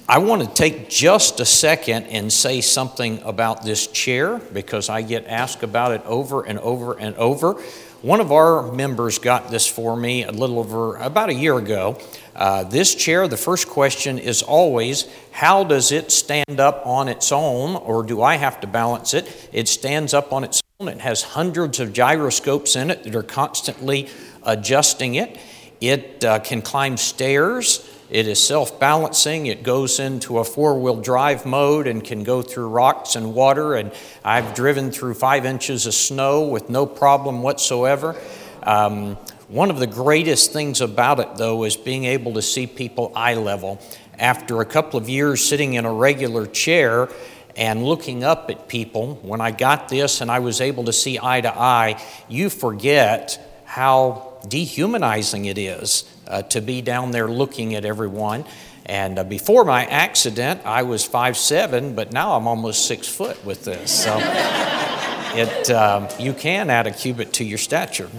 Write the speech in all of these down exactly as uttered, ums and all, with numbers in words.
I want to take just a second and say something about this chair because I get asked about it over and over and over. One of our members got this for me a little over about a year ago. Uh, this chair, the first question is always, how does it stand up on its own, or do I have to balance it? It stands up on its own. It has hundreds of gyroscopes in it that are constantly adjusting it. It uh, can climb stairs. It is self-balancing. It goes into a four-wheel drive mode and can go through rocks and water. And I've driven through five inches of snow with no problem whatsoever. Um, one of the greatest things about it, though, is being able to see people eye level. After a couple of years sitting in a regular chair and looking up at people, when I got this and I was able to see eye to eye, you forget how dehumanizing it is uh, to be down there looking at everyone. And uh, before my accident, I was five seven, but now I'm almost six foot with this. So it um, you can add a cubit to your stature.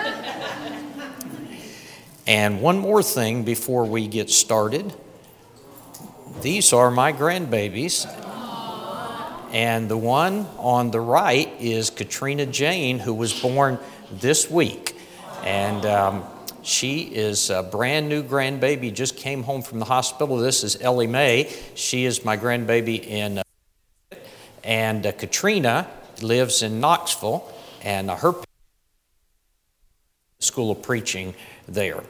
And one more thing before we get started. These are my grandbabies. And the one on the right is Katrina Jane, who was born this week. And um, she is a brand new grandbaby, just came home from the hospital. This is Ellie Mae. She is my grandbaby in, uh, and uh, Katrina lives in Knoxville, and uh, her school of preaching there.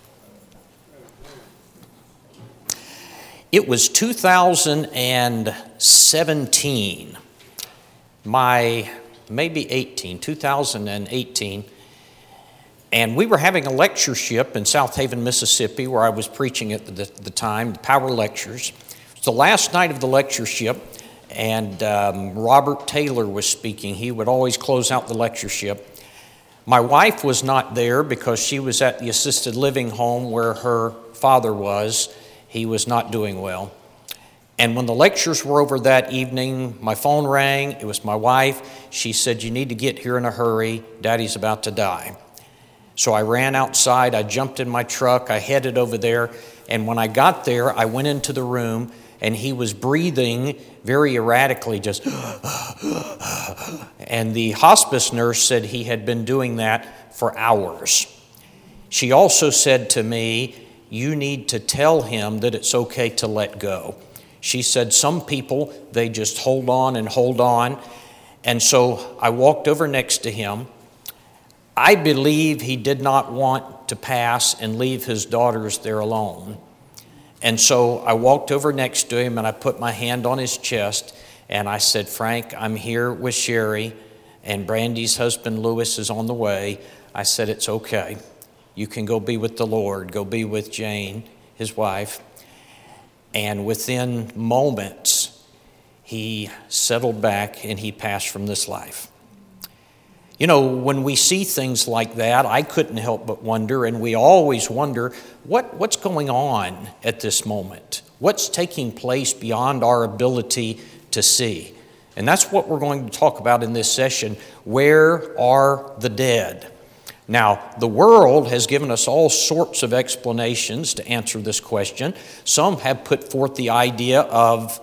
It was two thousand seventeen, my, maybe eighteen, two thousand eighteen, and we were having a lectureship in South Haven, Mississippi, where I was preaching at the, the time, Power Lectures. It was the last night of the lectureship, and um, Robert Taylor was speaking. He would always close out the lectureship. My wife was not there because she was at the assisted living home where her father was. He was not doing well. And when the lectures were over that evening, my phone rang. It was my wife. She said, "You need to get here in a hurry. Daddy's about to die." So I ran outside, I jumped in my truck, I headed over there, and when I got there, I went into the room, and he was breathing very erratically, just and the hospice nurse said he had been doing that for hours. She also said to me, "You need to tell him that it's okay to let go." She said some people, they just hold on and hold on, and so I walked over next to him. I believe he did not want to pass and leave his daughters there alone. And so I walked over next to him and I put my hand on his chest and I said, "Frank, I'm here with Sherry and Brandy's husband Lewis is on the way." I said, "It's okay. You can go be with the Lord. Go be with Jane, his wife." And within moments, he settled back and he passed from this life. You know, when we see things like that, I couldn't help but wonder, and we always wonder, what, what's going on at this moment? What's taking place beyond our ability to see? And that's what we're going to talk about in this session. Where are the dead? Now, the world has given us all sorts of explanations to answer this question. Some have put forth the idea of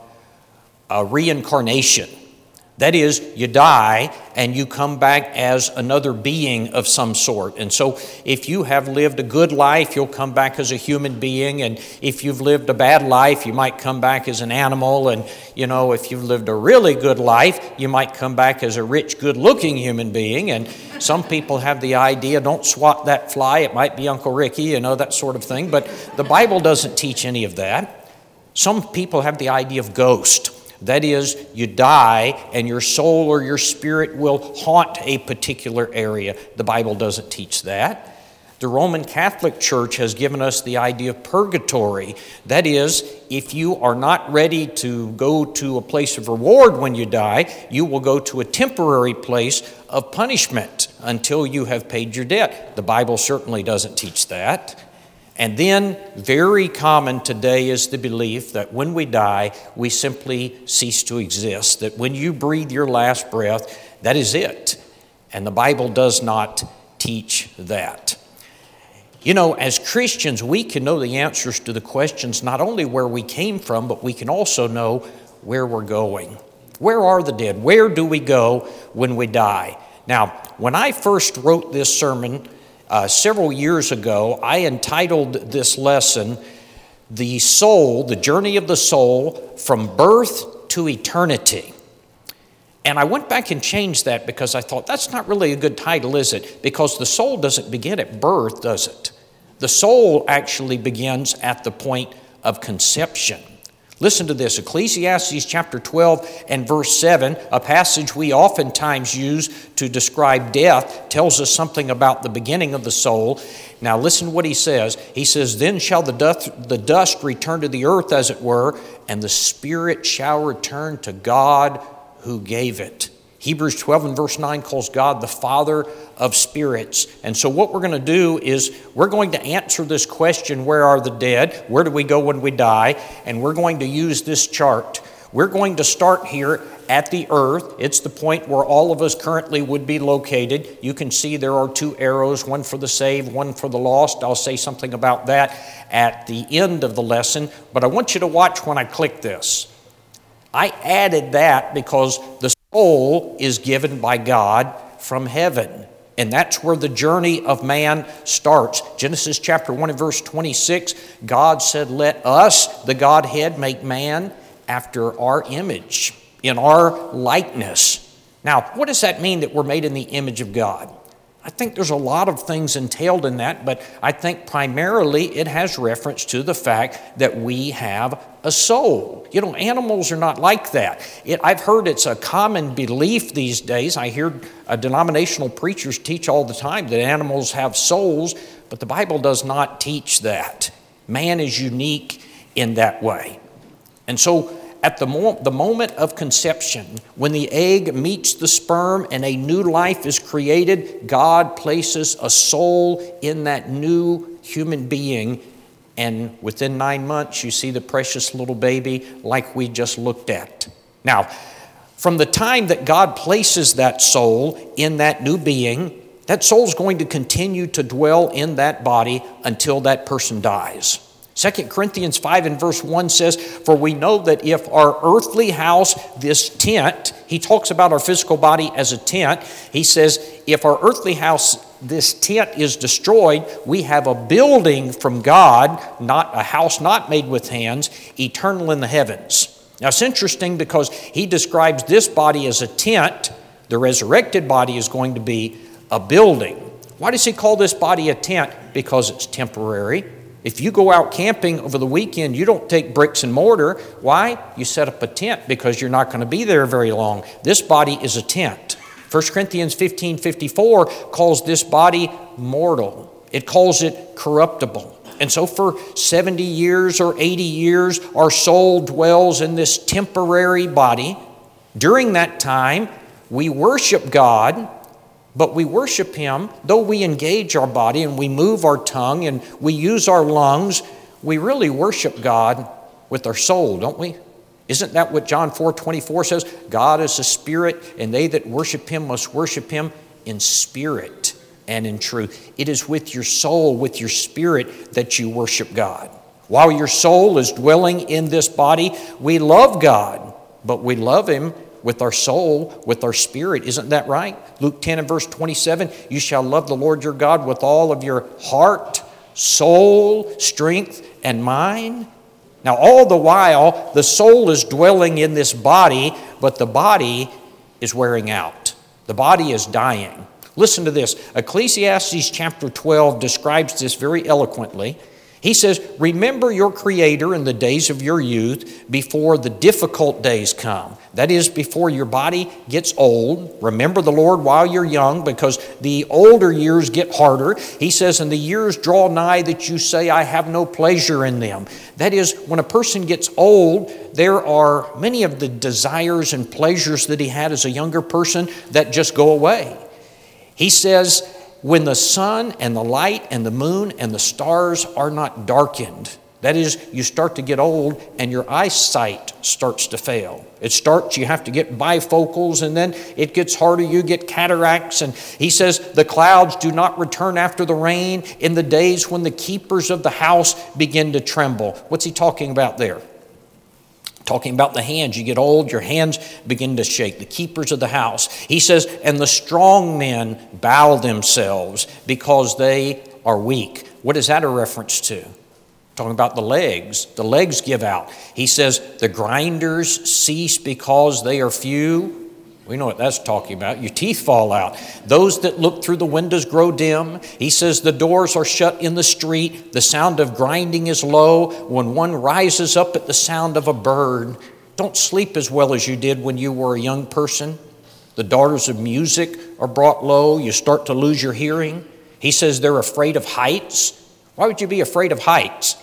a reincarnation. That is, you die and you come back as another being of some sort. And so if you have lived a good life, you'll come back as a human being. And if you've lived a bad life, you might come back as an animal. And, you know, if you've lived a really good life, you might come back as a rich, good-looking human being. And some people have the idea, don't swat that fly, it might be Uncle Ricky, you know, that sort of thing. But the Bible doesn't teach any of that. Some people have the idea of ghost. That is, you die and your soul or your spirit will haunt a particular area. The Bible doesn't teach that. The Roman Catholic Church has given us the idea of purgatory. That is, if you are not ready to go to a place of reward when you die, you will go to a temporary place of punishment until you have paid your debt. The Bible certainly doesn't teach that. And then, very common today is the belief that when we die, we simply cease to exist. That when you breathe your last breath, that is it. And the Bible does not teach that. You know, as Christians, we can know the answers to the questions, not only where we came from, but we can also know where we're going. Where are the dead? Where do we go when we die? Now, when I first wrote this sermon uh, several years ago, I entitled this lesson, The Soul, the Journey of the Soul from Birth to Eternity. And I went back and changed that because I thought, that's not really a good title, is it? Because the soul doesn't begin at birth, does it? The soul actually begins at the point of conception. Listen to this, Ecclesiastes chapter twelve and verse seven, a passage we oftentimes use to describe death, tells us something about the beginning of the soul. Now listen to what he says. He says, then shall the dust, the dust return to the earth, as it were, and the spirit shall return to God who gave it. Hebrews twelve and verse nine calls God the Father of spirits. And so what we're going to do is we're going to answer this question, where are the dead? Where do we go when we die? And we're going to use this chart. We're going to start here at the earth. It's the point where all of us currently would be located. You can see there are two arrows, one for the saved, one for the lost. I'll say something about that at the end of the lesson. But I want you to watch when I click this. I added that because the soul is given by God from heaven. And that's where the journey of man starts. Genesis chapter one and verse twenty-six, God said, let us, the Godhead, make man after our image, in our likeness. Now, what does that mean that we're made in the image of God? I think there's a lot of things entailed in that, but I think primarily it has reference to the fact that we have a soul. You know, animals are not like that. It, I've heard it's a common belief these days. I hear uh, denominational preachers teach all the time that animals have souls, but the Bible does not teach that. Man is unique in that way. And so at the, mo- the moment of conception, when the egg meets the sperm and a new life is created, God places a soul in that new human being. And within nine months, you see the precious little baby like we just looked at. Now, from the time that God places that soul in that new being, that soul is going to continue to dwell in that body until that person dies. Second Corinthians five and verse one says, for we know that if our earthly house, this tent, he talks about our physical body as a tent. He says, if our earthly house, this tent is destroyed, we have a building from God, not a house not made with hands, eternal in the heavens. Now it's interesting because he describes this body as a tent. The resurrected body is going to be a building. Why does he call this body a tent? Because it's temporary. If you go out camping over the weekend, you don't take bricks and mortar. Why? You set up a tent because you're not going to be there very long. This body is a tent. First Corinthians fifteen fifty-four calls this body mortal. It calls it corruptible. And so for seventy years or eighty years, our soul dwells in this temporary body. During that time, we worship God. But we worship Him, though we engage our body and we move our tongue and we use our lungs, we really worship God with our soul, don't we? Isn't that what John four twenty-four says? God is a spirit, and they that worship Him must worship Him in spirit and in truth. It is with your soul, with your spirit, that you worship God. While your soul is dwelling in this body, we love God, but we love Him with our soul, with our spirit. Isn't that right? Luke ten and verse twenty-seven, you shall love the Lord your God with all of your heart, soul, strength, and mind. Now, all the while, the soul is dwelling in this body, but the body is wearing out. The body is dying. Listen to this. Ecclesiastes chapter twelve describes this very eloquently. He says, remember your Creator in the days of your youth before the difficult days come. That is, before your body gets old. Remember the Lord while you're young, because the older years get harder. He says, and the years draw nigh that you say, I have no pleasure in them. That is, when a person gets old, there are many of the desires and pleasures that he had as a younger person that just go away. He says, when the sun and the light and the moon and the stars are not darkened. That is, you start to get old and your eyesight starts to fail. It starts, you have to get bifocals, and then it gets harder, you get cataracts. And he says, the clouds do not return after the rain in the days when the keepers of the house begin to tremble. What's he talking about there? Talking about the hands. You get old, your hands begin to shake. The keepers of the house. He says, and the strong men bow themselves because they are weak. What is that a reference to? Talking about the legs. The legs give out. He says, the grinders cease because they are few. We know what that's talking about. Your teeth fall out. Those that look through the windows grow dim. He says the doors are shut in the street. The sound of grinding is low. When one rises up at the sound of a bird, don't sleep as well as you did when you were a young person. The daughters of music are brought low. You start to lose your hearing. He says they're afraid of heights. Why would you be afraid of heights?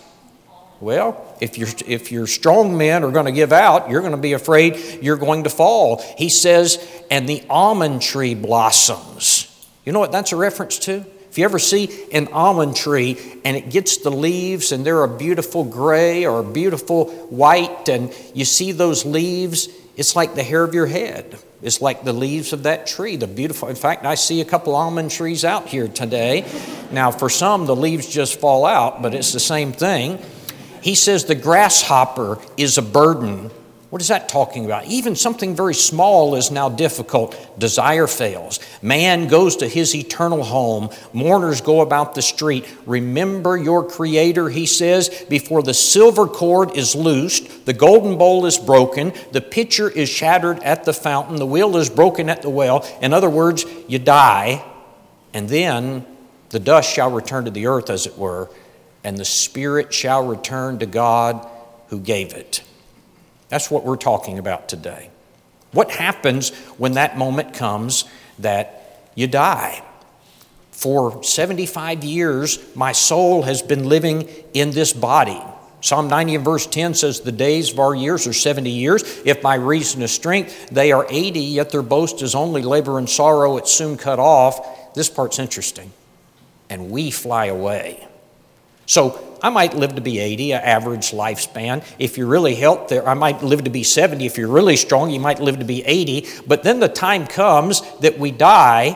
Well, if your if your strong men are going to give out, you're going to be afraid you're going to fall. He says, and the almond tree blossoms. You know what that's a reference to? If you ever see an almond tree and it gets the leaves and they're a beautiful gray or a beautiful white, and you see those leaves, it's like the hair of your head. It's like the leaves of that tree, the beautiful. In fact, I see a couple almond trees out here today. Now, for some, the leaves just fall out, but it's the same thing. He says the grasshopper is a burden. What is that talking about? Even something very small is now difficult. Desire fails. Man goes to his eternal home. Mourners go about the street. Remember your Creator, he says, before the silver cord is loosed, the golden bowl is broken, the pitcher is shattered at the fountain, the wheel is broken at the well. In other words, you die, and then the dust shall return to the earth, as it were, and the spirit shall return to God who gave it. That's what we're talking about today. What happens when that moment comes that you die? For seventy-five years, my soul has been living in this body. Psalm ninety and verse ten says, the days of our years are seventy years. If by reason of strength they are eighty, yet their boast is only labor and sorrow. It's soon cut off. This part's interesting. And we fly away. So I might live to be eighty, an average lifespan. If you're really healthy, I might live to be seventy. If you're really strong, you might live to be eighty. But then the time comes that we die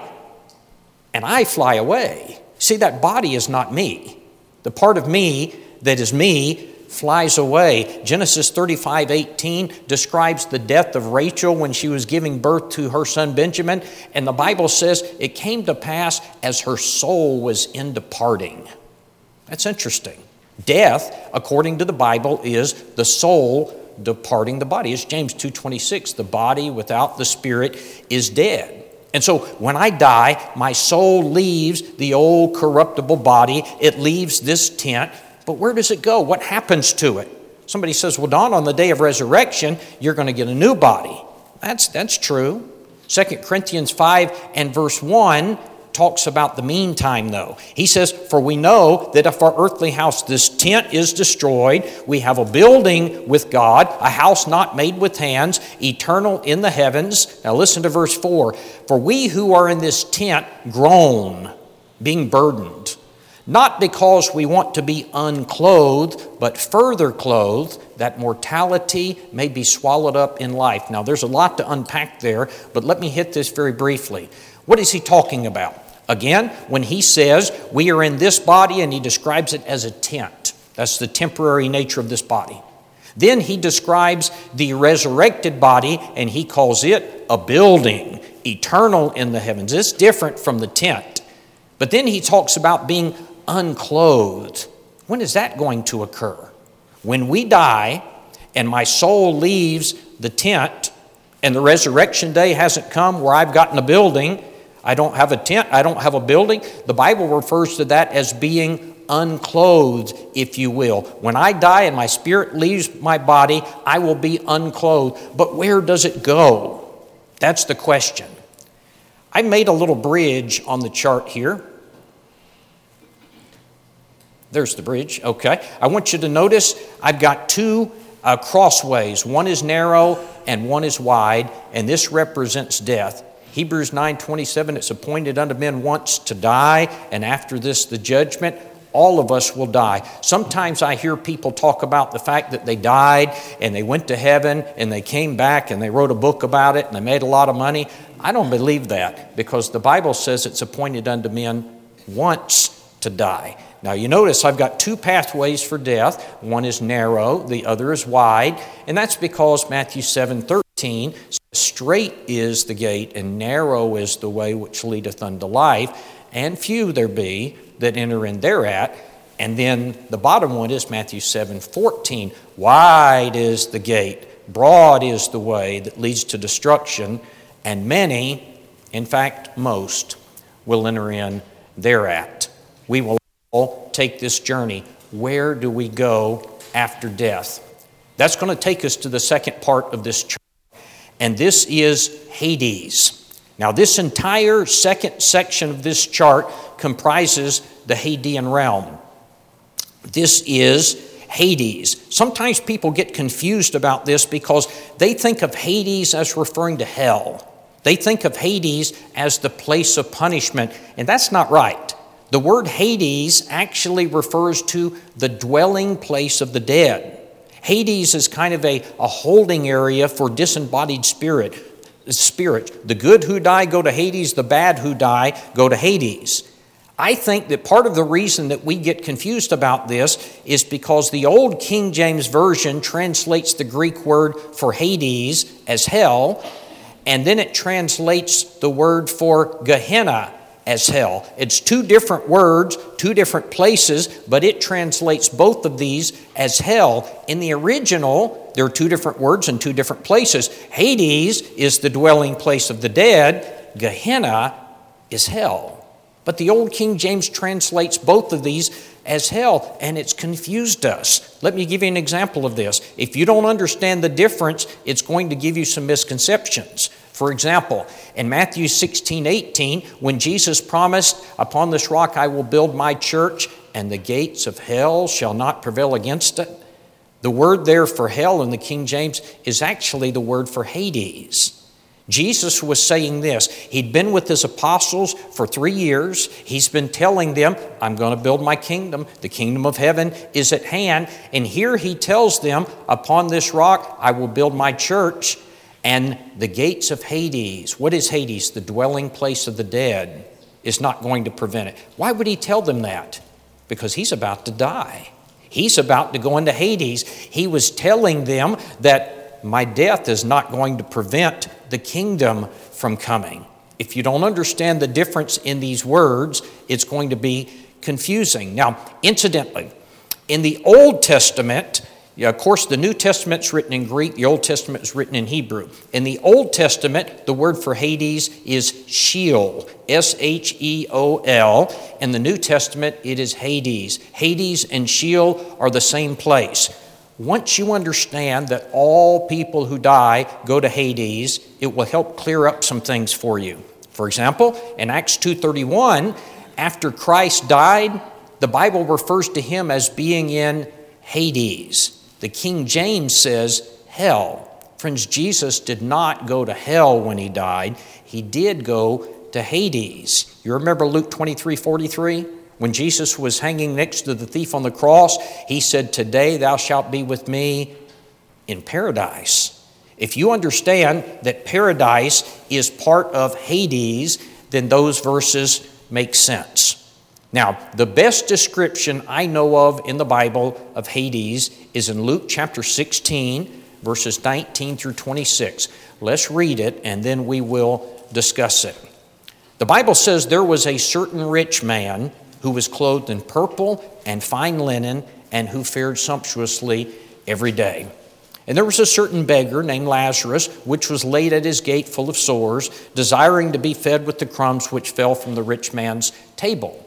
and I fly away. See, that body is not me. The part of me that is me flies away. Genesis thirty-five eighteen describes the death of Rachel when she was giving birth to her son Benjamin. And the Bible says it came to pass as her soul was in departing. That's interesting. Death, according to the Bible, is the soul departing the body. It's James two twenty-six. The body without the spirit is dead. And so when I die, my soul leaves the old corruptible body. It leaves this tent. But where does it go? What happens to it? Somebody says, well, Don, on the day of resurrection, you're going to get a new body. That's, that's true. Second Corinthians five and verse one talks about the meantime, though. He says, for we know that if our earthly house, this tent, is destroyed, we have a building with God, a house not made with hands, eternal in the heavens. Now listen to verse four. For we who are in this tent groan, being burdened, not because we want to be unclothed, but further clothed, that mortality may be swallowed up in life. Now there's a lot to unpack there, but let me hit this very briefly. What is he talking about? Again, when he says we are in this body, and he describes it as a tent. That's the temporary nature of this body. Then he describes the resurrected body, and he calls it a building, eternal in the heavens. It's different from the tent. But then he talks about being unclothed. When is that going to occur? When we die and my soul leaves the tent and the resurrection day hasn't come where I've gotten a building, I don't have a tent, I don't have a building. The Bible refers to that as being unclothed, if you will. When I die and my spirit leaves my body, I will be unclothed. But where does it go? That's the question. I made a little bridge on the chart here. There's the bridge, okay. I want you to notice I've got two uh, crossways. One is narrow and one is wide, and this represents death. Hebrews nine twenty-seven, it's appointed unto men once to die, and after this the judgment. All of us will die. Sometimes I hear people talk about the fact that they died and they went to heaven and they came back and they wrote a book about it and they made a lot of money. I don't believe that, because the Bible says it's appointed unto men once to die. Now you notice I've got two pathways for death. One is narrow, the other is wide, and that's because Matthew seven thirteen says, straight is the gate and narrow is the way which leadeth unto life, and few there be that enter in thereat. And then the bottom one is Matthew seven fourteen. Wide is the gate, broad is the way that leads to destruction, and many, in fact most, will enter in thereat. We will all take this journey. Where do we go after death? That's going to take us to the second part of this chart, and this is Hades. Now, this entire second section of this chart comprises the Hadean realm. This is Hades. Sometimes people get confused about this because they think of Hades as referring to hell. They think of Hades as the place of punishment, and that's not right. The word Hades actually refers to the dwelling place of the dead. Hades is kind of a, a holding area for disembodied spirit. Spirit. The good who die go to Hades, the bad who die go to Hades. I think that part of the reason that we get confused about this is because the old King James Version translates the Greek word for Hades as hell, and then it translates the word for Gehenna as hell. It's two different words, two different places, but it translates both of these as hell. In the original, there are two different words and two different places. Hades is the dwelling place of the dead. Gehenna is hell. But the old King James translates both of these as hell, and it's confused us. Let me give you an example of this. If you don't understand the difference, it's going to give you some misconceptions. For example, in Matthew sixteen eighteen, when Jesus promised, upon this rock I will build my church, and the gates of hell shall not prevail against it, the word there for hell in the King James is actually the word for Hades. Jesus was saying this. He'd been with his apostles for three years. He's been telling them, I'm going to build my kingdom. The kingdom of heaven is at hand. And here he tells them, upon this rock I will build my church, and the gates of Hades, what is Hades? The dwelling place of the dead, is not going to prevent it. Why would he tell them that? Because he's about to die. He's about to go into Hades. He was telling them that my death is not going to prevent the kingdom from coming. If you don't understand the difference in these words, it's going to be confusing. Now, incidentally, in the Old Testament, yeah, of course, the New Testament's written in Greek, the Old Testament is written in Hebrew. In the Old Testament, the word for Hades is Sheol, S H E O L. In the New Testament, it is Hades. Hades and Sheol are the same place. Once you understand that all people who die go to Hades, it will help clear up some things for you. For example, in Acts two thirty-one, after Christ died, the Bible refers to him as being in Hades. The King James says hell. Friends, Jesus did not go to hell when he died. He did go to Hades. You remember Luke twenty-three forty-three? When Jesus was hanging next to the thief on the cross, he said, today thou shalt be with me in paradise. If you understand that paradise is part of Hades, then those verses make sense. Now, the best description I know of in the Bible of Hades is in Luke chapter sixteen, verses nineteen through twenty-six. Let's read it, and then we will discuss it. The Bible says there was a certain rich man who was clothed in purple and fine linen, and who fared sumptuously every day. And there was a certain beggar named Lazarus, which was laid at his gate full of sores, desiring to be fed with the crumbs which fell from the rich man's table.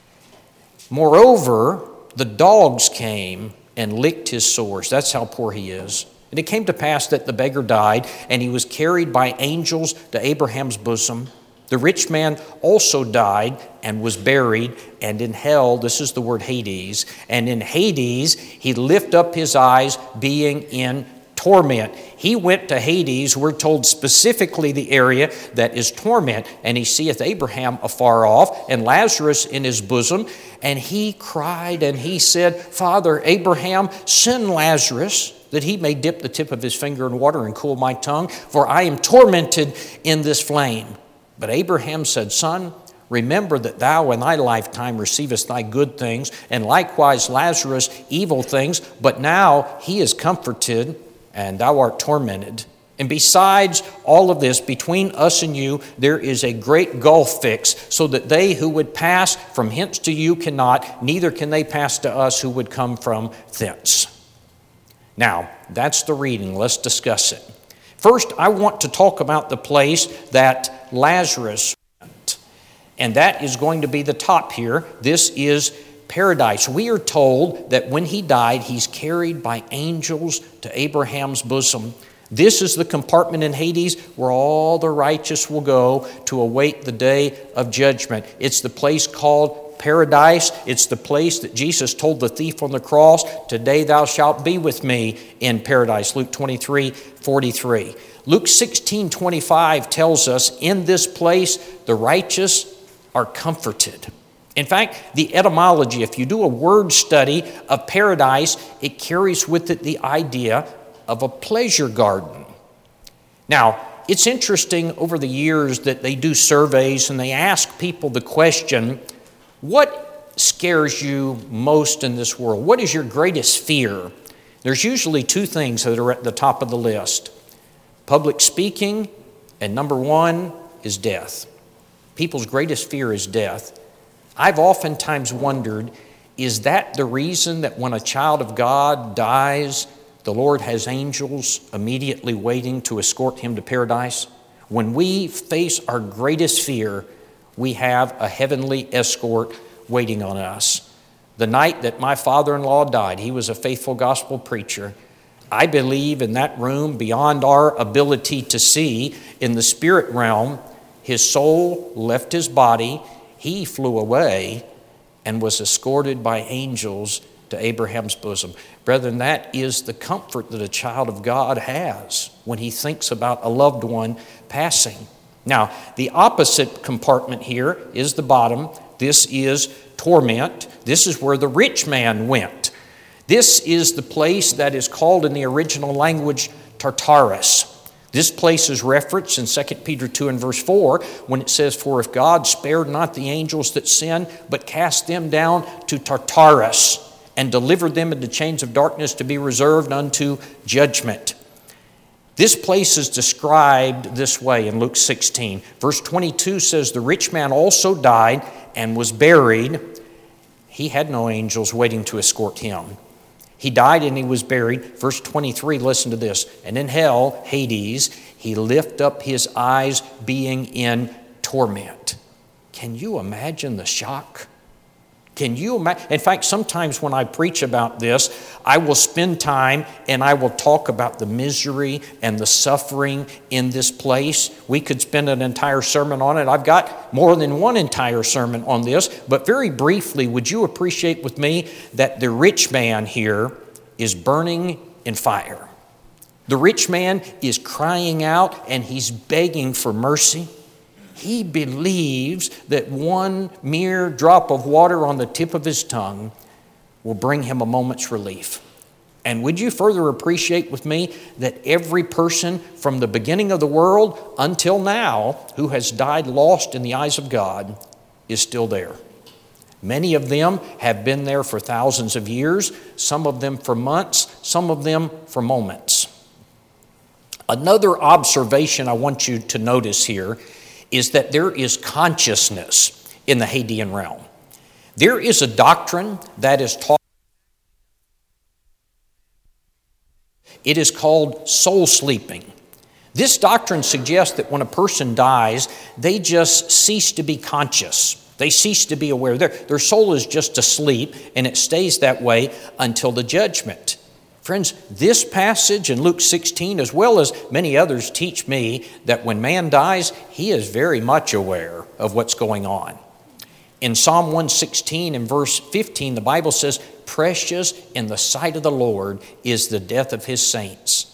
Moreover, the dogs came and licked his sores. That's how poor he is. And it came to pass that the beggar died, and he was carried by angels to Abraham's bosom. The rich man also died and was buried, and in hell, this is the word Hades, and in Hades he lift up his eyes, being in torment. He went to Hades, we're told specifically the area that is torment, and he seeth Abraham afar off and Lazarus in his bosom, and he cried and he said, Father Abraham, send Lazarus that he may dip the tip of his finger in water and cool my tongue, for I am tormented in this flame. But Abraham said, Son, remember that thou in thy lifetime receivest thy good things, and likewise Lazarus evil things, but now he is comforted, and thou art tormented. And besides all of this, between us and you, there is a great gulf fixed, so that they who would pass from hence to you cannot, neither can they pass to us who would come from thence. Now, that's the reading. Let's discuss it. First, I want to talk about the place that Lazarus went, and that is going to be the top here. This is paradise. We are told that when he died, he's carried by angels to Abraham's bosom. This is the compartment in Hades where all the righteous will go to await the day of judgment. It's the place called paradise. It's the place that Jesus told the thief on the cross, today thou shalt be with me in paradise. Luke twenty-three forty-three. Luke sixteen twenty-five tells us in this place the righteous are comforted. In fact, the etymology, if you do a word study of paradise, it carries with it the idea of a pleasure garden. Now, it's interesting over the years that they do surveys and they ask people the question, what scares you most in this world? What is your greatest fear? There's usually two things that are at the top of the list. Public speaking, and number one is death. People's greatest fear is death. I've oftentimes wondered, is that the reason that when a child of God dies, the Lord has angels immediately waiting to escort him to paradise? When we face our greatest fear, we have a heavenly escort waiting on us. The night that my father-in-law died, he was a faithful gospel preacher. I believe in that room, beyond our ability to see, in the spirit realm, his soul left his body, he flew away, and was escorted by angels to Abraham's bosom. Brethren, that is the comfort that a child of God has when he thinks about a loved one passing. Now, the opposite compartment here is the bottom. This is torment. This is where the rich man went. This is the place that is called in the original language Tartarus. This place is referenced in Second Peter two and verse four when it says, For if God spared not the angels that sinned, but cast them down to Tartarus and delivered them into chains of darkness to be reserved unto judgment. This place is described this way in Luke sixteen. Verse twenty-two says, The rich man also died and was buried. He had no angels waiting to escort him. He died and he was buried. Verse twenty-three, listen to this. And in hell, Hades, he lift up his eyes being in torment. Can you imagine the shock? Can you imagine? In fact, sometimes when I preach about this, I will spend time and I will talk about the misery and the suffering in this place. We could spend an entire sermon on it. I've got more than one entire sermon on this. But very briefly, would you appreciate with me that the rich man here is burning in fire? The rich man is crying out and he's begging for mercy. He believes that one mere drop of water on the tip of his tongue will bring him a moment's relief. And would you further appreciate with me that every person from the beginning of the world until now who has died lost in the eyes of God is still there? Many of them have been there for thousands of years, some of them for months, some of them for moments. Another observation I want you to notice here is that there is consciousness in the Hadean realm. There is a doctrine that is taught. It is called soul sleeping. This doctrine suggests that when a person dies, they just cease to be conscious. They cease to be aware. Their, their soul is just asleep, and it stays that way until the judgment. Friends, this passage in Luke sixteen, as well as many others, teach me that when man dies, he is very much aware of what's going on. In Psalm one sixteen and verse fifteen, the Bible says, Precious in the sight of the Lord is the death of his saints.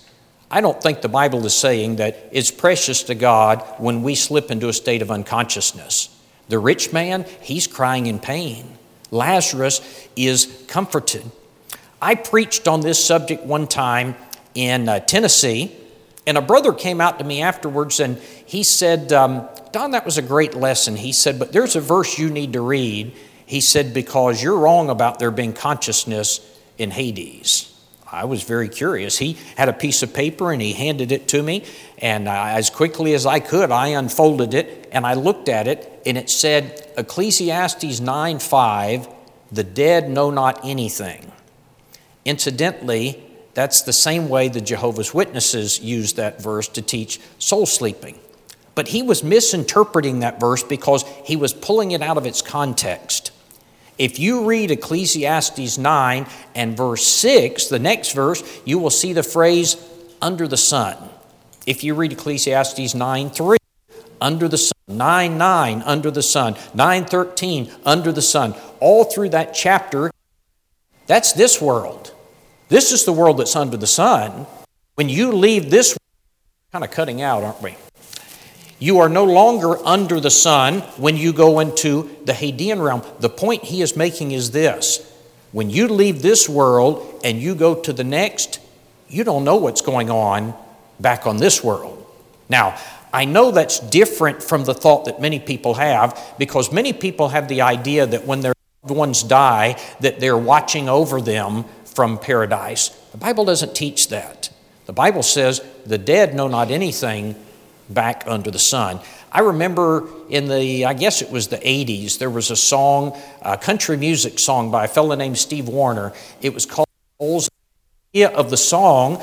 I don't think the Bible is saying that it's precious to God when we slip into a state of unconsciousness. The rich man, he's crying in pain. Lazarus is comforted. I preached on this subject one time in uh, Tennessee, and a brother came out to me afterwards and he said, um, Don, that was a great lesson. He said, but there's a verse you need to read. He said, because you're wrong about there being consciousness in Hades. I was very curious. He had a piece of paper and he handed it to me, and uh, as quickly as I could, I unfolded it and I looked at it, and it said, Ecclesiastes nine five, the dead know not anything. Incidentally, that's the same way the Jehovah's Witnesses use that verse to teach soul sleeping. But he was misinterpreting that verse because he was pulling it out of its context. If you read Ecclesiastes nine and verse six, the next verse, you will see the phrase, under the sun. If you read Ecclesiastes nine three, under the sun, nine nine, under the sun, nine thirteen, under the sun, all through that chapter, that's this world. This is the world that's under the sun. When you leave this world, kind of cutting out, aren't we? You are no longer under the sun when you go into the Hadean realm. The point he is making is this. When you leave this world and you go to the next, you don't know what's going on back on this world. Now, I know that's different from the thought that many people have, because many people have the idea that when their loved ones die, that they're watching over them from paradise. The Bible doesn't teach that. The Bible says the dead know not anything back under the sun. I remember in the, I guess it was the eighties, there was a song, a country music song by a fellow named Steve Warner. It was called Holes. The idea of the song,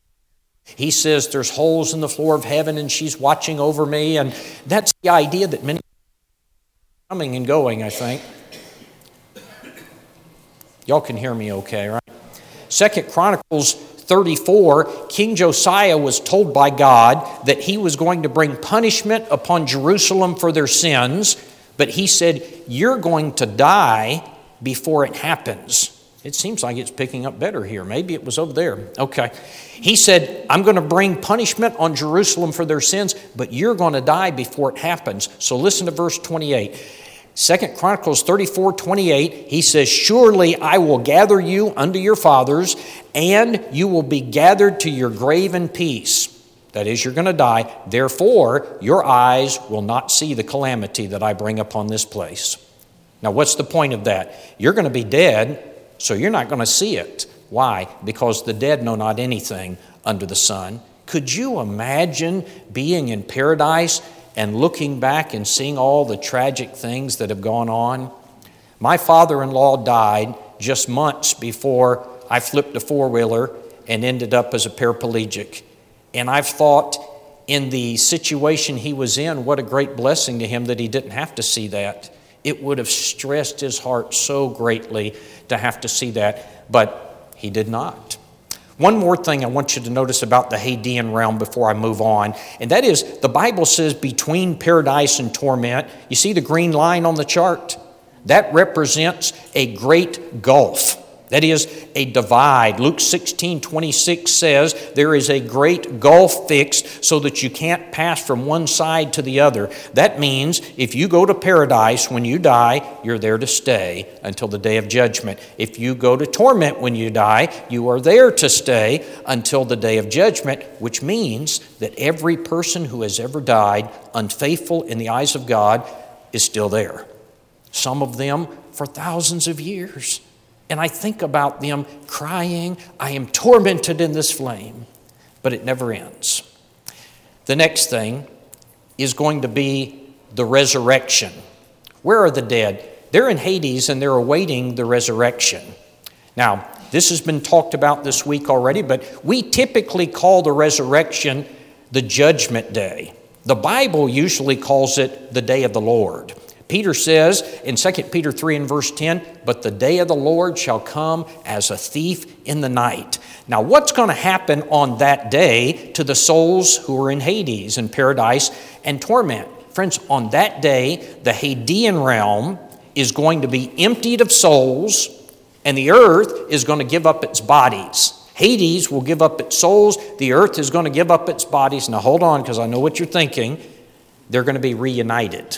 he says, there's holes in the floor of heaven and she's watching over me. And that's the idea that many are coming and going, I think. Y'all can hear me okay, right? Second Chronicles thirty-four, King Josiah was told by God that he was going to bring punishment upon Jerusalem for their sins, but he said, you're going to die before it happens. It seems like it's picking up better here. Maybe it was over there. Okay. He said, I'm going to bring punishment on Jerusalem for their sins, but you're going to die before it happens. So listen to verse twenty-eight. Second Chronicles thirty-four twenty-eight, he says, surely I will gather you unto your fathers, and you will be gathered to your grave in peace. That is, you're going to die. Therefore, your eyes will not see the calamity that I bring upon this place. Now, what's the point of that? You're going to be dead, so you're not going to see it. Why? Because the dead know not anything under the sun. Could you imagine being in paradise and looking back and seeing all the tragic things that have gone on? My father-in-law died just months before I flipped a four-wheeler and ended up as a paraplegic. And I've thought, in the situation he was in, what a great blessing to him that he didn't have to see that. It would have stressed his heart so greatly to have to see that, but he did not. One more thing I want you to notice about the Hadean realm before I move on, and that is the Bible says between paradise and torment. You see the green line on the chart? That represents a great gulf. That is a divide. Luke sixteen twenty-six says there is a great gulf fixed so that you can't pass from one side to the other. That means if you go to paradise when you die, you're there to stay until the day of judgment. If you go to torment when you die, you are there to stay until the day of judgment, which means that every person who has ever died unfaithful in the eyes of God is still there. Some of them for thousands of years. And I think about them crying, I am tormented in this flame, but it never ends. The next thing is going to be the resurrection. Where are the dead? They're in Hades and they're awaiting the resurrection. Now, this has been talked about this week already, but we typically call the resurrection the judgment day. The Bible usually calls it the day of the Lord. Peter says in Second Peter three and verse ten, but the day of the Lord shall come as a thief in the night. Now, what's going to happen on that day to the souls who are in Hades and paradise and torment? Friends, on that day, the Hadean realm is going to be emptied of souls, and the earth is going to give up its bodies. Hades will give up its souls. The earth is going to give up its bodies. Now hold on, because I know what you're thinking. They're going to be reunited.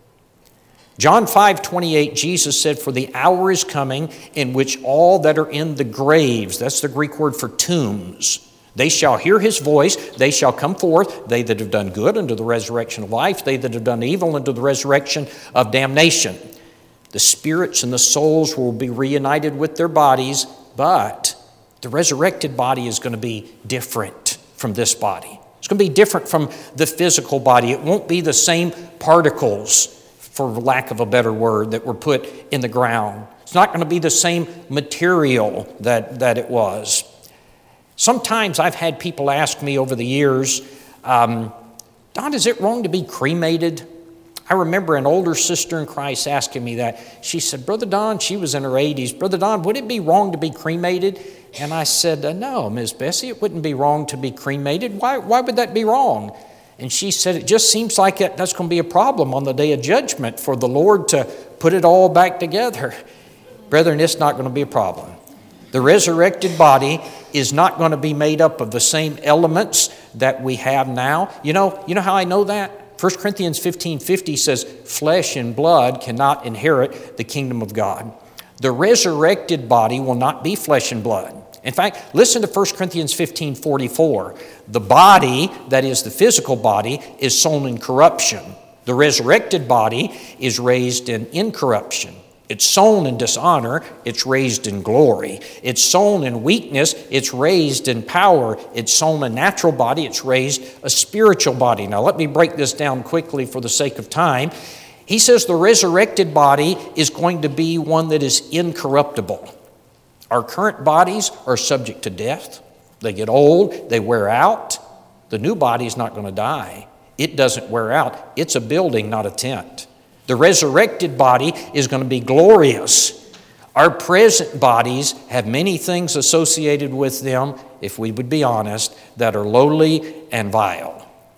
John five twenty-eight, Jesus said, "For the hour is coming in which all that are in the graves," that's the Greek word for tombs, "they shall hear his voice, they shall come forth, they that have done good unto the resurrection of life, they that have done evil unto the resurrection of damnation." The spirits and the souls will be reunited with their bodies, but the resurrected body is going to be different from this body. It's going to be different from the physical body. It won't be the same particles, for lack of a better word, that were put in the ground. It's not going to be the same material that, that it was. Sometimes I've had people ask me over the years, um, "Don, is it wrong to be cremated?" I remember an older sister in Christ asking me that. She said, "Brother Don," she was in her eighties, "Brother Don, would it be wrong to be cremated?" And I said, uh, "No, Miz Bessie, it wouldn't be wrong to be cremated. Why, why would that be wrong?" And she said, "It just seems like it, that's going to be a problem on the day of judgment for the Lord to put it all back together." Brethren, it's not going to be a problem. The resurrected body is not going to be made up of the same elements that we have now. You know, you know how I know that? First Corinthians fifteen fifty says, "Flesh and blood cannot inherit the kingdom of God." The resurrected body will not be flesh and blood. In fact, listen to First Corinthians fifteen forty-four. The body, that is the physical body, is sown in corruption. The resurrected body is raised in incorruption. It's sown in dishonor, it's raised in glory. It's sown in weakness, it's raised in power. It's sown a natural body, it's raised a spiritual body. Now let me break this down quickly for the sake of time. He says the resurrected body is going to be one that is incorruptible. Our current bodies are subject to death. They get old, they wear out. The new body is not going to die. It doesn't wear out. It's a building, not a tent. The resurrected body is going to be glorious. Our present bodies have many things associated with them, if we would be honest, that are lowly and vile.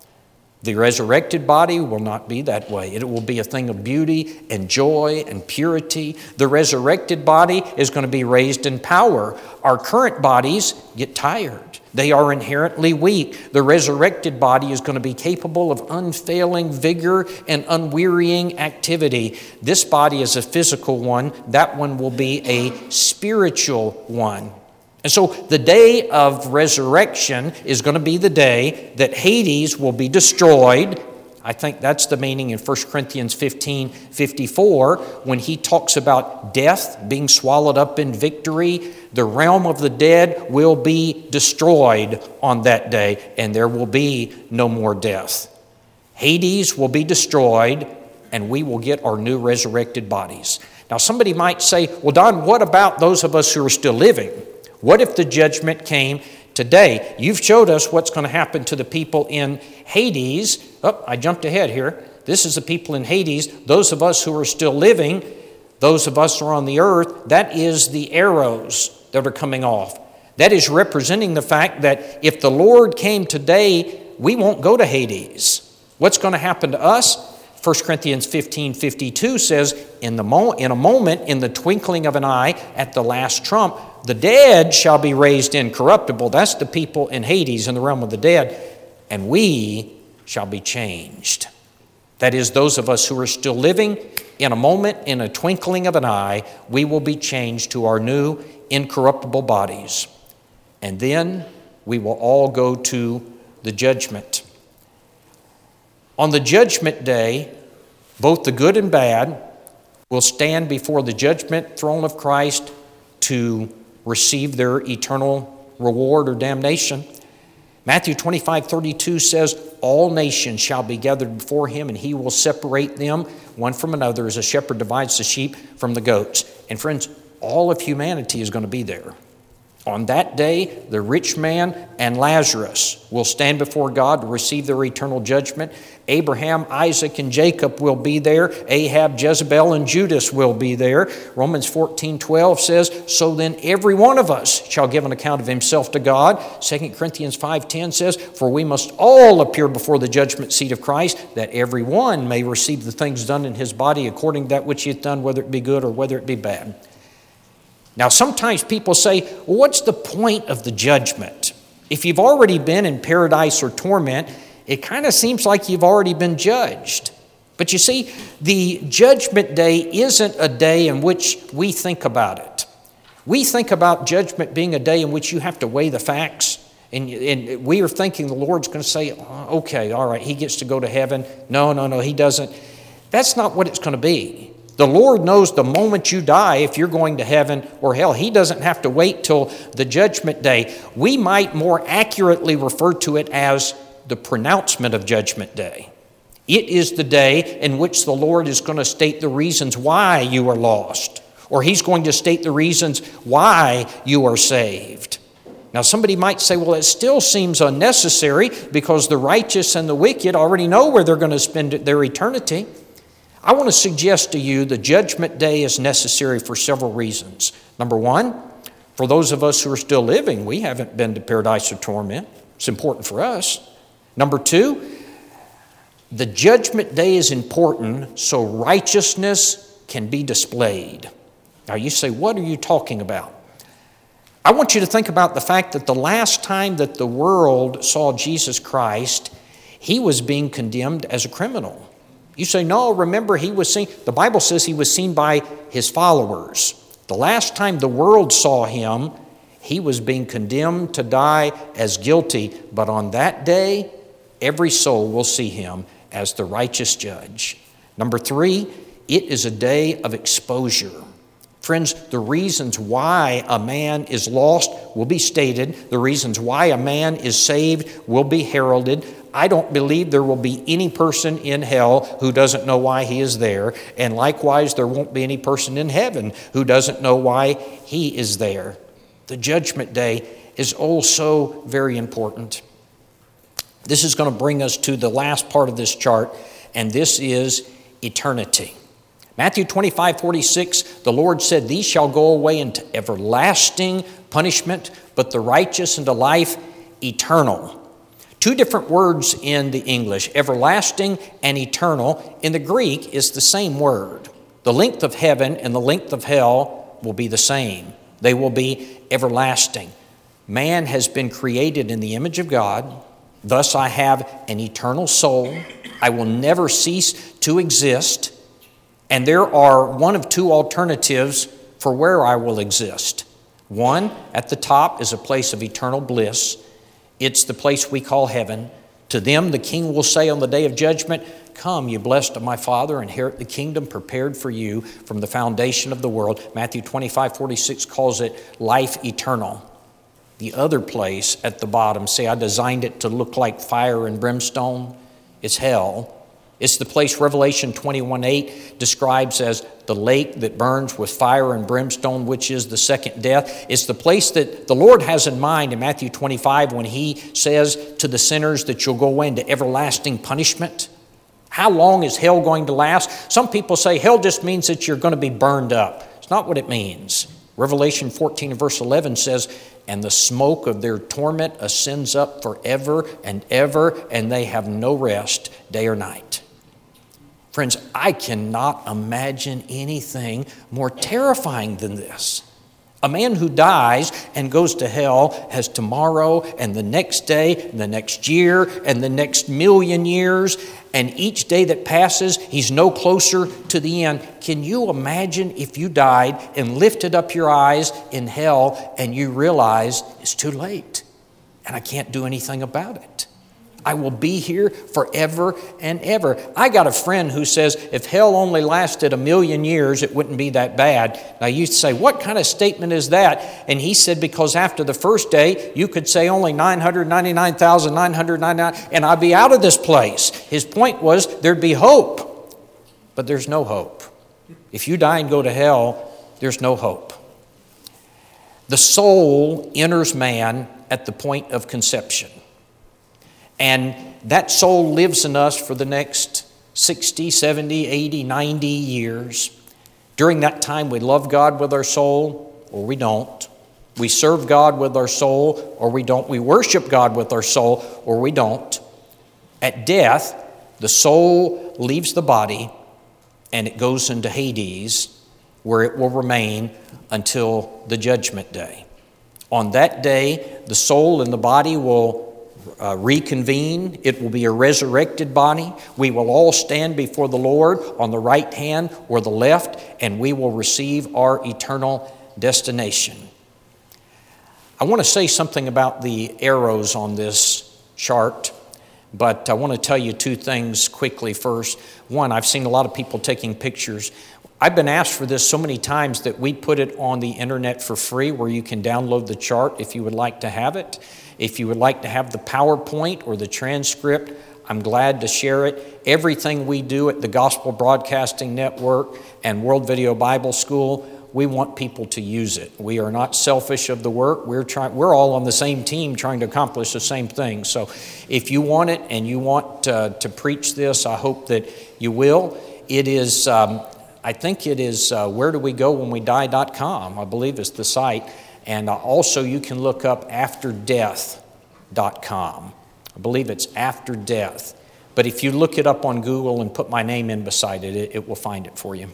The resurrected body will not be that way. It will be a thing of beauty and joy and purity. The resurrected body is going to be raised in power. Our current bodies get tired. They are inherently weak. The resurrected body is going to be capable of unfailing vigor and unwearying activity. This body is a physical one. That one will be a spiritual one. And so the day of resurrection is going to be the day that Hades will be destroyed. I think that's the meaning in First Corinthians fifteen fifty-four when he talks about death being swallowed up in victory. The realm of the dead will be destroyed on that day, and there will be no more death. Hades will be destroyed, and we will get our new resurrected bodies. Now somebody might say, "Well, Don, what about those of us who are still living? What if the judgment came today?" You've showed us what's going to happen to the people in Hades. Oh, I jumped ahead here. This is the people in Hades. Those of us who are still living, those of us who are on the earth, that is the arrows that are coming off. That is representing the fact that if the Lord came today, we won't go to Hades. What's going to happen to us? First Corinthians fifteen fifty-two says, in, the mo- in a moment, in the twinkling of an eye, at the last trump, the dead shall be raised incorruptible. That's the people in Hades, in the realm of the dead. And we shall be changed. That is, those of us who are still living, in a moment, in a twinkling of an eye, we will be changed to our new incorruptible bodies. And then we will all go to the judgment. On the judgment day, both the good and bad will stand before the judgment throne of Christ to receive their eternal reward or damnation. Matthew twenty-five thirty-two says, all nations shall be gathered before him, and he will separate them one from another as a shepherd divides the sheep from the goats. And friends, all of humanity is going to be there. On that day, the rich man and Lazarus will stand before God to receive their eternal judgment. Abraham, Isaac, and Jacob will be there. Ahab, Jezebel, and Judas will be there. Romans fourteen twelve says, so then every one of us shall give an account of himself to God. Second Corinthians five ten says, for we must all appear before the judgment seat of Christ, that every one may receive the things done in his body according to that which he hath done, whether it be good or whether it be bad. Now, sometimes people say, well, what's the point of the judgment? If you've already been in paradise or torment, it kind of seems like you've already been judged. But you see, the judgment day isn't a day in which we think about it. We think about judgment being a day in which you have to weigh the facts. And, and we are thinking the Lord's going to say, oh, okay, all right, he gets to go to heaven. No, no, no, he doesn't. That's not what it's going to be. The Lord knows the moment you die if you're going to heaven or hell. He doesn't have to wait till the judgment day. We might more accurately refer to it as the pronouncement of judgment day. It is the day in which the Lord is going to state the reasons why you are lost, or he's going to state the reasons why you are saved. Now, somebody might say, well, it still seems unnecessary because the righteous and the wicked already know where they're going to spend their eternity. I want to suggest to you the judgment day is necessary for several reasons. Number one, for those of us who are still living, we haven't been to paradise or torment. It's important for us. Number two, the judgment day is important so righteousness can be displayed. Now you say, what are you talking about? I want you to think about the fact that the last time that the world saw Jesus Christ, he was being condemned as a criminal. You say, no, remember he was seen. The Bible says he was seen by his followers. The last time the world saw him, he was being condemned to die as guilty. But on that day, every soul will see him as the righteous judge. Number three, it is a day of exposure. Friends, the reasons why a man is lost will be stated. The reasons why a man is saved will be heralded. I don't believe there will be any person in hell who doesn't know why he is there. And likewise, there won't be any person in heaven who doesn't know why he is there. The judgment day is also very important. This is going to bring us to the last part of this chart, and this is eternity. Matthew twenty-five forty-six, the Lord said, these shall go away into everlasting punishment, but the righteous into life eternal. Two different words in the English, everlasting and eternal. In the Greek, it's the same word. The length of heaven and the length of hell will be the same. They will be everlasting. Man has been created in the image of God. Thus I have an eternal soul. I will never cease to exist. And there are one of two alternatives for where I will exist. One, at the top, is a place of eternal bliss. It's the place we call heaven. To them, the King will say on the day of judgment, come, you blessed of my Father, inherit the kingdom prepared for you from the foundation of the world. Matthew twenty-five forty-six calls it life eternal. The other place at the bottom, say I designed it to look like fire and brimstone. It's hell. It's the place Revelation twenty-one eight describes as the lake that burns with fire and brimstone, which is the second death. It's the place that the Lord has in mind in Matthew twenty-five when he says to the sinners that you'll go away into everlasting punishment. How long is hell going to last? Some people say hell just means that you're going to be burned up. It's not what it means. Revelation fourteen and verse eleven says, and the smoke of their torment ascends up forever and ever, and they have no rest day or night. Friends, I cannot imagine anything more terrifying than this. A man who dies and goes to hell has tomorrow and the next day and the next year and the next million years. And each day that passes, he's no closer to the end. Can you imagine if you died and lifted up your eyes in hell and you realize it's too late and I can't do anything about it? I will be here forever and ever. I got a friend who says if hell only lasted a million years, it wouldn't be that bad. Now you say, what kind of statement is that? And he said, because after the first day, you could say only nine hundred ninety-nine thousand nine hundred ninety-nine, and I'd be out of this place. His point was there'd be hope, but there's no hope. If you die and go to hell, there's no hope. The soul enters man at the point of conception. And that soul lives in us for the next sixty, seventy, eighty, ninety years. During that time, we love God with our soul, or we don't. We serve God with our soul, or we don't. We worship God with our soul, or we don't. At death, the soul leaves the body, and it goes into Hades. where it will remain until the judgment day. On that day, the soul and the body will uh, reconvene. It will be a resurrected body. We will all stand before the Lord on the right hand or the left, and we will receive our eternal destination. I want to say something about the arrows on this chart, but I want to tell you two things quickly first. One, I've seen a lot of people taking pictures. I've been asked for this so many times that we put it on the internet for free where you can download the chart if you would like to have it. If you would like to have the PowerPoint or the transcript, I'm glad to share it. Everything we do at the Gospel Broadcasting Network and World Video Bible School, we want people to use it. We are not selfish of the work. We're trying. We're all on the same team trying to accomplish the same thing. So if you want it and you want uh, to preach this, I hope that you will. It is, um, I think it is uh, where do we go when we die dot com, I believe is the site. And uh, also you can look up after death dot com. I believe it's After Death. But if you look it up on Google and put my name in beside it, it, it will find it for you.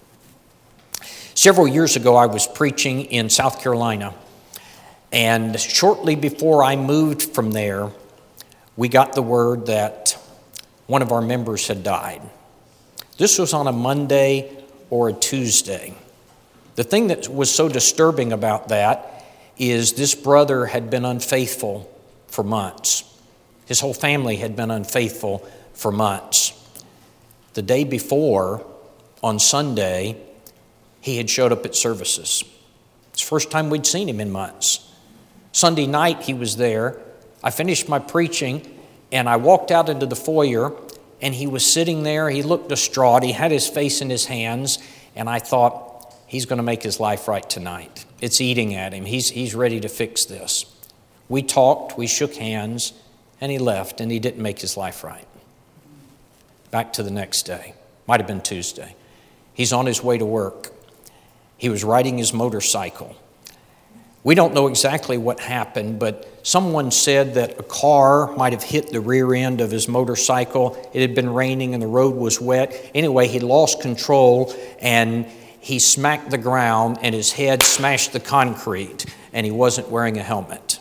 Several years ago, I was preaching in South Carolina, and shortly before I moved from there, we got the word that one of our members had died. This was on a Monday or a Tuesday. The thing that was so disturbing about that is this brother had been unfaithful for months. His whole family had been unfaithful for months. The day before, on Sunday, he had showed up at services. It's the first time we'd seen him in months. Sunday night he was there. I finished my preaching and I walked out into the foyer and he was sitting there. He looked distraught. He had his face in his hands and I thought, he's going to make his life right tonight. It's eating at him. He's, he's ready to fix this. We talked, we shook hands, and he left and he didn't make his life right. Back to the next day. Might have been Tuesday. He's on his way to work. He was riding his motorcycle. We don't know exactly what happened, but someone said that a car might have hit the rear end of his motorcycle. It had been raining and the road was wet. Anyway, he lost control and he smacked the ground and his head smashed the concrete and he wasn't wearing a helmet.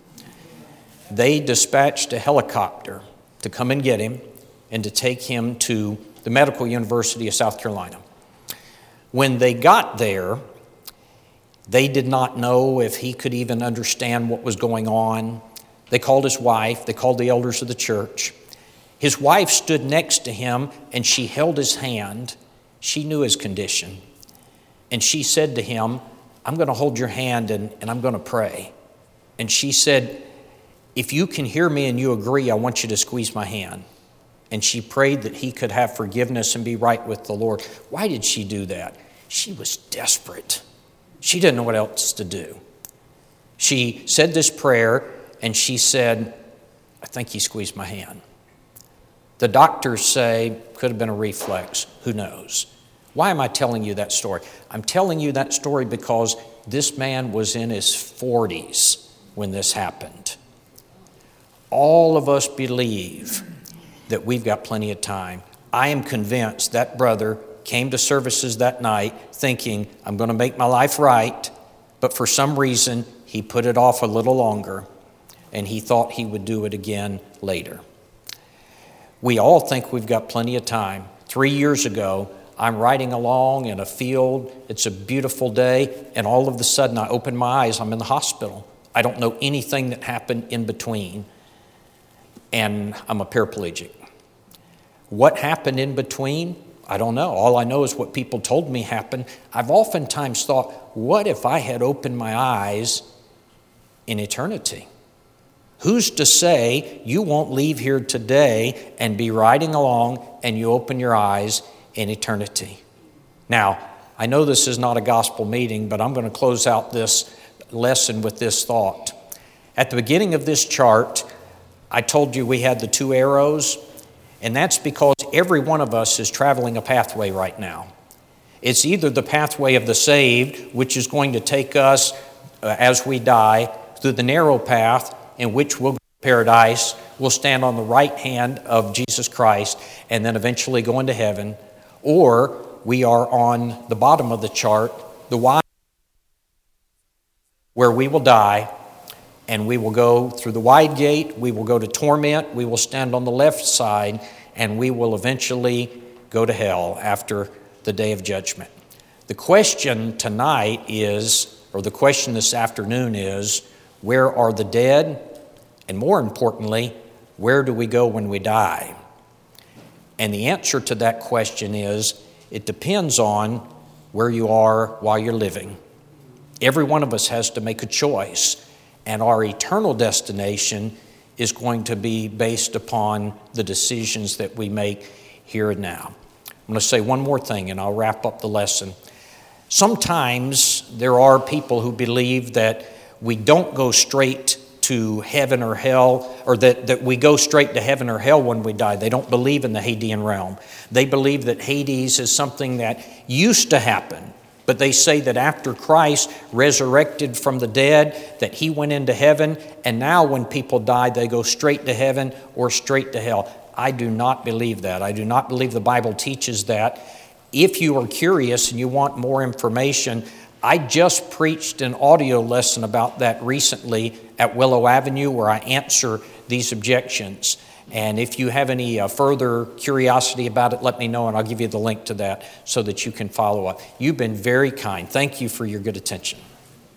They dispatched a helicopter to come and get him and to take him to the Medical University of South Carolina. When they got there, they did not know if he could even understand what was going on. They called his wife. They called the elders of the church. His wife stood next to him and she held his hand. She knew his condition. And she said to him, I'm going to hold your hand and, and I'm going to pray. And she said, if you can hear me and you agree, I want you to squeeze my hand. And she prayed that he could have forgiveness and be right with the Lord. Why did she do that? She was desperate. She didn't know what else to do. She said this prayer and she said, I think he squeezed my hand. The doctors say could have been a reflex. Who knows? Why am I telling you that story? I'm telling you that story because this man was in his forties when this happened. All of us believe that we've got plenty of time. I am convinced that brother came to services that night thinking, I'm going to make my life right, but for some reason he put it off a little longer and he thought he would do it again later. We all think we've got plenty of time. Three years ago, I'm riding along in a field. It's a beautiful day, and all of a sudden I open my eyes. I'm in the hospital. I don't know anything that happened in between, and I'm a paraplegic. What happened in between? I don't know. All I know is what people told me happened. I've oftentimes thought, what if I had opened my eyes in eternity? Who's to say you won't leave here today and be riding along and you open your eyes in eternity? Now, I know this is not a gospel meeting, but I'm going to close out this lesson with this thought. At the beginning of this chart, I told you we had the two arrows. And that's because every one of us is traveling a pathway right now. It's either the pathway of the saved, which is going to take us uh, as we die through the narrow path in which we'll go to paradise. We'll stand on the right hand of Jesus Christ and then eventually go into heaven. Or we are on the bottom of the chart, the wide, where we will die, and we will go through the wide gate, we will go to torment, we will stand on the left side, and we will eventually go to hell after the day of judgment. The question tonight is, or the question this afternoon is, where are the dead? And more importantly, where do we go when we die? And the answer to that question is, it depends on where you are while you're living. Every one of us has to make a choice, and our eternal destination is going to be based upon the decisions that we make here and now. I'm going to say one more thing, and I'll wrap up the lesson. Sometimes there are people who believe that we don't go straight to heaven or hell, or that, that we go straight to heaven or hell when we die. They don't believe in the Hadean realm. They believe that Hades is something that used to happen, but they say that after Christ resurrected from the dead, that he went into heaven, and now when people die, they go straight to heaven or straight to hell. I do not believe that. I do not believe the Bible teaches that. If you are curious and you want more information, I just preached an audio lesson about that recently at Willow Avenue, where I answer these objections. And if you have any uh, further curiosity about it, let me know, and I'll give you the link to that so that you can follow up. You've been very kind. Thank you for your good attention.